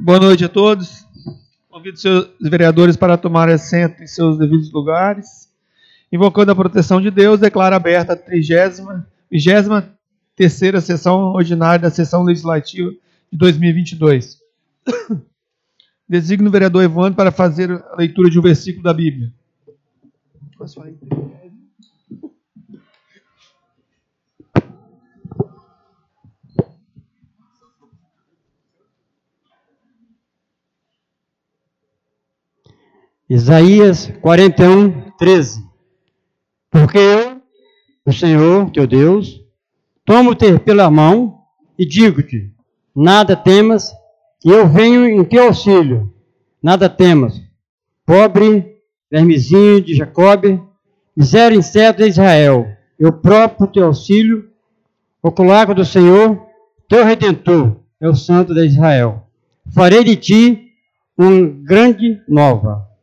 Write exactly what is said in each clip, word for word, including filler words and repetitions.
Boa noite a todos. Convido os seus vereadores para tomarem assento em seus devidos lugares. Invocando a proteção de Deus, declaro aberta a trigésima, vigésima terceira sessão ordinária da sessão legislativa de dois mil e vinte e dois. Designo o vereador Evandro para fazer a leitura de um versículo da Bíblia. Posso falar em Isaías quarenta e um, treze. Porque eu, o Senhor, teu Deus, tomo-te pela mão e digo-te, nada temas, e eu venho em teu auxílio. Nada temas, pobre, vermezinho de Jacobe, miséria inseto de Israel, eu próprio teu auxílio, o colaco do Senhor, teu Redentor, é o Santo de Israel. Farei de ti uma grande nova.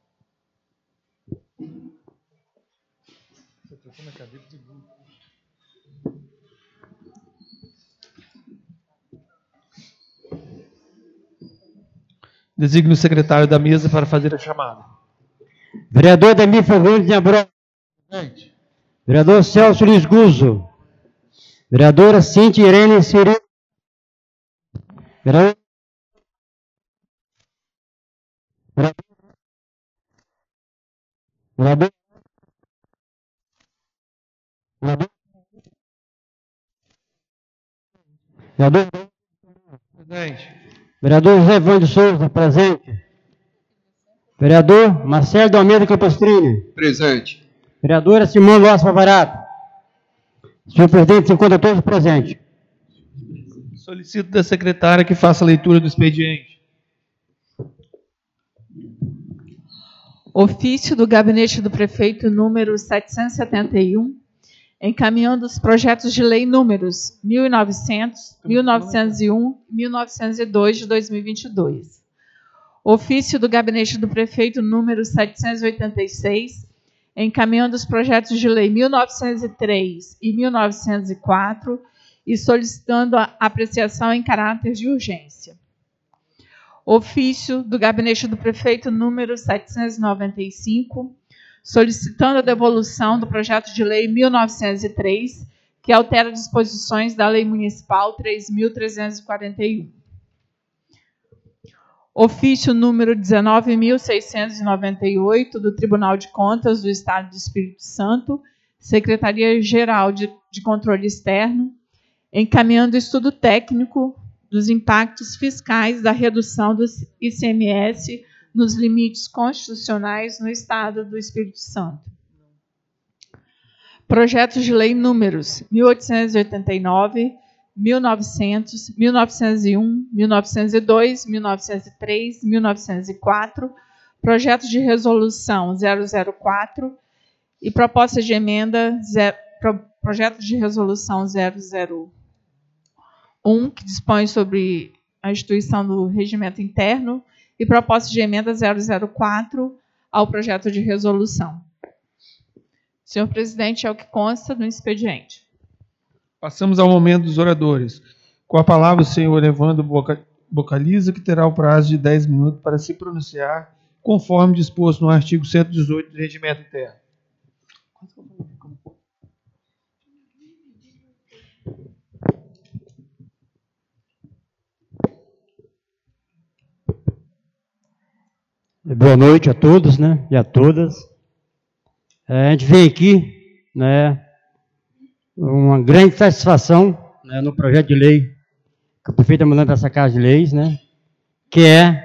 Designo o secretário da mesa para fazer a chamada. Vereador Ademir Fagundes de Abreu. Vereador Celso Luiz Guzzo. Vereadora Cíntia Irene Cirilo. Vereador... Vereador... Vereador... Vereador... Presente. Vereador José Evandro Souza, presente. Vereador Marcelo de Almeida Campestrini. Presente. Vereadora Simone Loss Favarato. Senhor presidente, se encontra todos presentes. Solicito da secretária que faça a leitura do expediente. Ofício do Gabinete do Prefeito número setecentos e setenta e um, encaminhando os projetos de lei números mil e novecentos, mil novecentos e um e mil novecentos e dois de dois mil e vinte e dois. Ofício do Gabinete do Prefeito número setecentos e oitenta e seis, encaminhando os projetos de lei mil novecentos e três e mil novecentos e quatro e solicitando a apreciação em caráter de urgência. Ofício do Gabinete do Prefeito número setecentos e noventa e cinco, solicitando a devolução do projeto de lei mil novecentos e três, que altera disposições da Lei Municipal três mil trezentos e quarenta e um. Ofício número dezenove mil seiscentos e noventa e oito, do Tribunal de Contas do Estado do Espírito Santo, Secretaria-Geral de, de Controle Externo, encaminhando estudo técnico dos impactos fiscais da redução do I C M S nos limites constitucionais no Estado do Espírito Santo. Projetos de lei números mil oitocentos e oitenta e nove, mil e novecentos, mil novecentos e um, mil novecentos e dois, mil novecentos e três, mil novecentos e quatro, projeto de resolução zero zero quatro e proposta de emenda, zero, pro, projeto de resolução zero zero um, que dispõe sobre a instituição do regimento interno, e proposta de emenda zero zero quatro ao projeto de resolução. Senhor presidente, é o que consta no expediente. Passamos ao momento dos oradores. Com a palavra, o senhor Evandro Bocaliza, que terá o prazo de dez minutos para se pronunciar, conforme disposto no artigo cento e dezoito do Regimento Interno. Boa noite a todos, né, e a todas. É, a gente vem aqui, né, uma grande satisfação, né, no projeto de lei que o prefeito está mandando para essa Casa de Leis, né, que é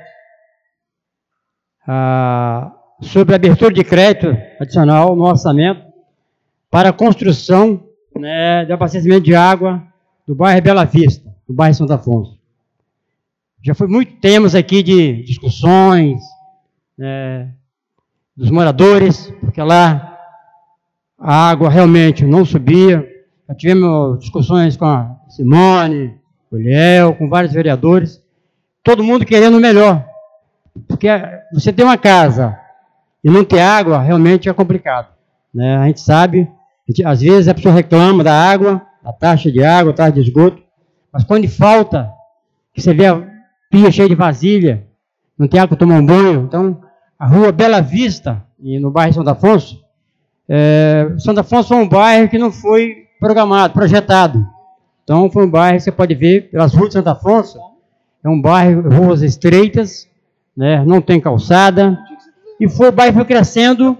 a, sobre a abertura de crédito adicional no orçamento para a construção, né, de abastecimento de água do bairro Bela Vista, do bairro Santo Afonso. Já foi muito temas aqui de discussões, É, dos moradores, porque lá a água realmente não subia. Já tivemos discussões com a Simone, com o Liel, com vários vereadores, todo mundo querendo o melhor, porque você tem uma casa e não ter água realmente é complicado, né? A gente sabe, a gente, às vezes a pessoa reclama da água, a taxa de água, a taxa de esgoto, mas quando falta, que você vê pia cheia de vasilha, não tem água para tomar um banho. Então, a rua Bela Vista, e no bairro Santo Afonso, é, Santo Afonso foi um bairro que não foi programado, projetado. Então, foi um bairro, você pode ver, pelas ruas de Santo Afonso, é um bairro, ruas estreitas, né, não tem calçada, e foi, o bairro foi crescendo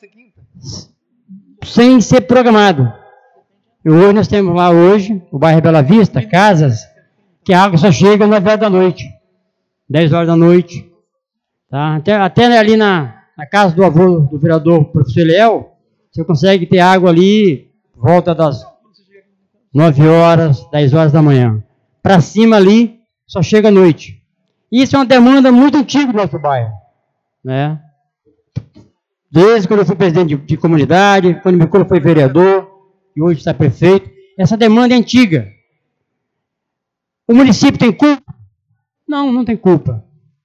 sem ser programado. E hoje nós temos lá hoje, o bairro Bela Vista, casas, que a água só chega às nove horas da noite, dez horas da noite. Tá? Até, até ali na, na casa do avô do vereador professor Léo, você consegue ter água ali, volta das nove horas, dez horas da manhã. Para cima ali, só chega à noite. Isso é uma demanda muito antiga do nosso bairro. Né? Desde quando eu fui presidente de, de comunidade, quando meu filho foi vereador, e hoje está prefeito, essa demanda é antiga. O município tem culpa? Não, não tem culpa.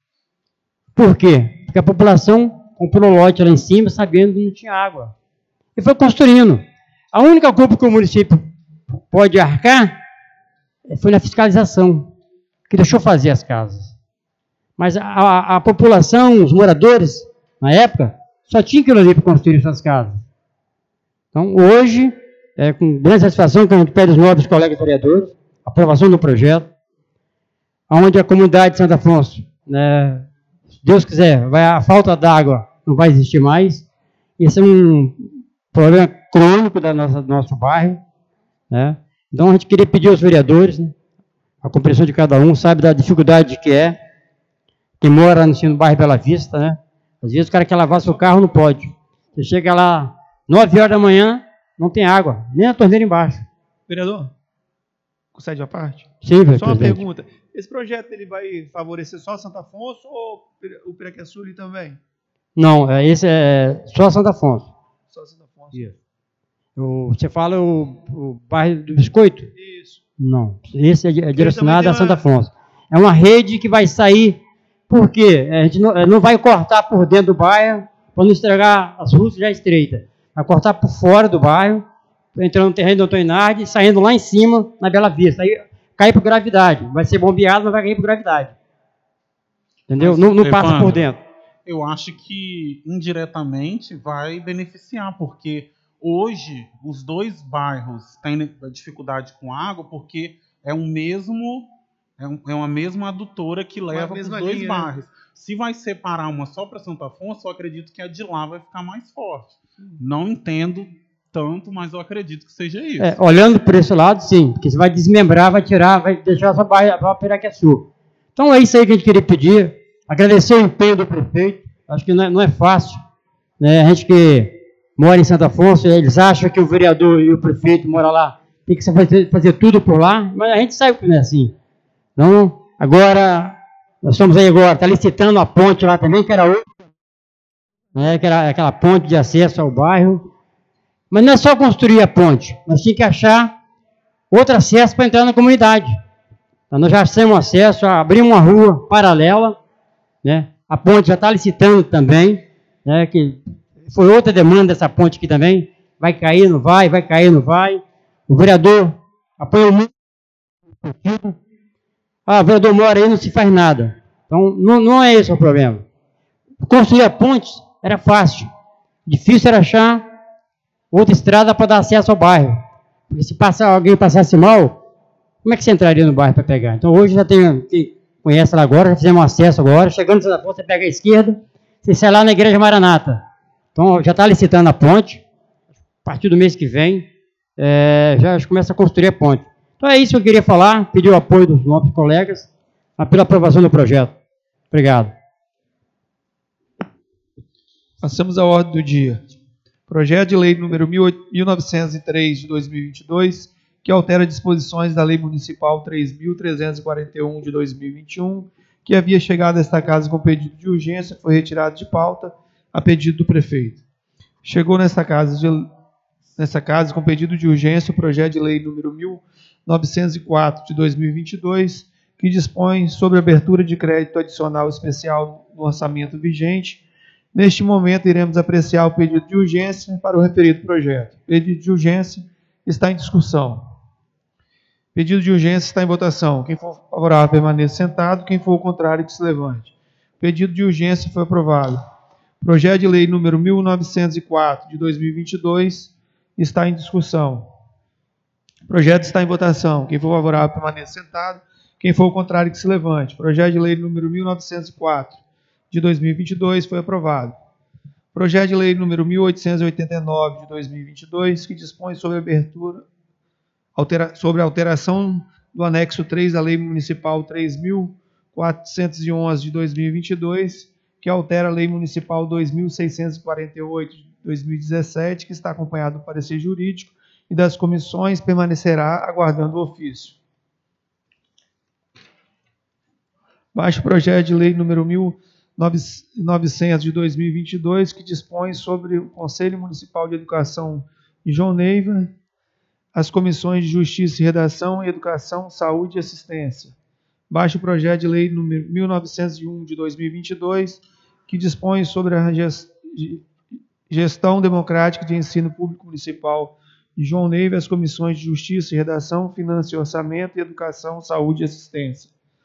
Por quê? Porque a população comprou lote lá em cima, sabendo que não tinha água. E foi construindo. A única culpa que o município pode arcar foi na fiscalização, que deixou fazer as casas. Mas a, a, a população, os moradores, na época, só tinha aquilo ali para construir suas casas. Então, hoje, é com grande satisfação que a gente pede aos nobres colegas vereadores, a aprovação do projeto, onde a comunidade de Santo Afonso, né, se Deus quiser, vai, a falta d'água não vai existir mais. Esse é um problema crônico da nossa, do nosso bairro. Né? Então, a gente queria pedir aos vereadores, né, a compreensão de cada um, sabe da dificuldade que é, quem mora no, no bairro Bela Vista, né? Às vezes o cara quer lavar seu carro, não pode. Você chega lá, nove horas da manhã, não tem água, nem a torneira embaixo. Vereador, concede a parte? Sim, Só uma presidente. pergunta. Esse projeto ele vai favorecer só Santo Afonso ou o Piraqueçu também? Não, esse é só Santo Afonso. Só Santo Afonso. Isso. O, você fala o, o bairro do Biscoito? Isso. Não, esse é, é direcionado a uma... Santo Afonso. É uma rede que vai sair, por quê? A gente não, não vai cortar por dentro do bairro, para não estragar as ruas já estreitas. Vai cortar por fora do bairro, entrando no terreno do Antônio Nardi, saindo lá em cima, na Bela Vista. Aí cai por gravidade. Vai ser bombeado, mas vai cair por gravidade. Entendeu? Mas, não não passa Evandro, por dentro. Eu acho que indiretamente vai beneficiar, porque hoje os dois bairros têm dificuldade com água, porque é um mesmo é, um, é uma mesma adutora que leva para os dois linha, bairros. Né? Se vai separar uma só para Santo Afonso, eu acredito que a de lá vai ficar mais forte. Não entendo tanto, mas eu acredito que seja isso. É, olhando por esse lado, sim, porque você vai desmembrar, vai tirar, vai deixar só para Piraqueçu. Então é isso aí que a gente queria pedir. Agradecer o empenho do prefeito. Acho que não é, não é fácil. Né? A gente que mora em Santo Afonso, eles acham que o vereador e o prefeito moram lá, tem que fazer, fazer tudo por lá, mas a gente sabe que não é assim. Então, agora, nós estamos aí agora, está licitando a ponte lá também, que era outra, né? Que era aquela ponte de acesso ao bairro. Mas não é só construir a ponte, nós tínhamos que achar outro acesso para entrar na comunidade. Então, nós já achamos acesso, abrimos uma rua paralela, né? A ponte já está licitando também, né? Que foi outra demanda dessa ponte aqui também. Vai cair, não vai, vai cair, não vai. O vereador apoiou muito. Ah, o vereador mora aí, não se faz nada. Então, não, não é esse o problema. Construir a ponte era fácil. Difícil era achar outra estrada para dar acesso ao bairro. Porque se passar, alguém passasse mal, como é que você entraria no bairro para pegar? Então, hoje já tem, quem conhece lá agora, já fizemos acesso agora. Chegando em Santo Afonso, você pega a esquerda, você sai lá na Igreja Maranata. Então, já está licitando a ponte. A partir do mês que vem, é, já começa a construir a ponte. Então, é isso que eu queria falar. Pedir o apoio dos nossos colegas pela aprovação do projeto. Obrigado. Passamos à ordem do dia. Projeto de lei número mil novecentos e três de dois mil e vinte e dois, que altera disposições da lei municipal três mil trezentos e quarenta e um de dois mil e vinte e um, que havia chegado a esta casa com pedido de urgência, foi retirado de pauta a pedido do prefeito. Chegou nesta casa, de, nesta casa com pedido de urgência o projeto de lei número mil novecentos e quatro de dois mil e vinte e dois, que dispõe sobre abertura de crédito adicional especial no orçamento vigente. Neste momento, iremos apreciar o pedido de urgência para o referido projeto. O pedido de urgência está em discussão. Pedido de urgência está em votação. Quem for favorável, permaneça sentado. Quem for o contrário, que se levante. Pedido de urgência foi aprovado. Projeto de lei número mil novecentos e quatro, de dois mil e vinte e dois, está em discussão. O projeto está em votação. Quem for favorável, permaneça sentado. Quem for o contrário, que se levante. Projeto de lei número mil novecentos e quatro, de dois mil e vinte e dois, foi aprovado. Projeto de lei número mil oitocentos e oitenta e nove, de dois mil e vinte e dois, que dispõe sobre a abertura, altera, sobre a alteração do anexo três da Lei Municipal três mil quatrocentos e onze, de dois mil e vinte e dois, que altera a Lei Municipal dois mil seiscentos e quarenta e oito, de dois mil e dezessete, que está acompanhado do parecer jurídico e das comissões, permanecerá aguardando o ofício. Baixo projeto de lei número mil novecentos, de dois mil e vinte e dois, que dispõe sobre o Conselho Municipal de Educação de João Neiva, as comissões de Justiça e Redação, Educação, Saúde e Assistência. Baixo projeto de lei número mil novecentos e um, de dois mil e vinte e dois, que dispõe sobre a gestão democrática de ensino público municipal de João Neiva, as comissões de Justiça e Redação, Finanças e Orçamento, e Educação, Saúde e Assistência.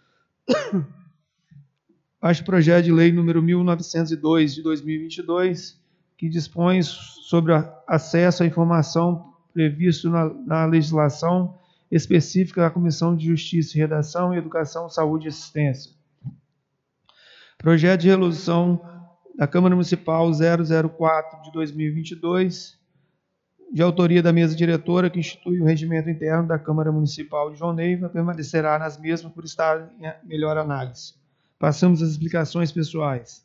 Baixo projeto de lei número mil novecentos e dois, de dois mil e vinte e dois, que dispõe sobre o acesso à informação previsto na, na legislação específica da Comissão de Justiça e Redação, e Educação, Saúde e Assistência. Projeto de resolução da Câmara Municipal zero zero quatro, de dois mil e vinte e dois, de autoria da mesa diretora, que institui o regimento interno da Câmara Municipal de João Neiva, permanecerá nas mesmas por estar em melhor análise. Passamos às explicações pessoais.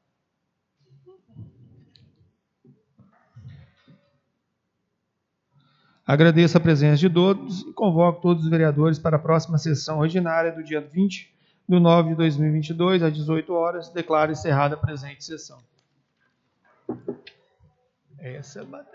Agradeço a presença de todos e convoco todos os vereadores para a próxima sessão ordinária do dia vinte de nove de dois mil e vinte e dois, às dezoito horas. Declaro encerrada a presente sessão. Essa bateu.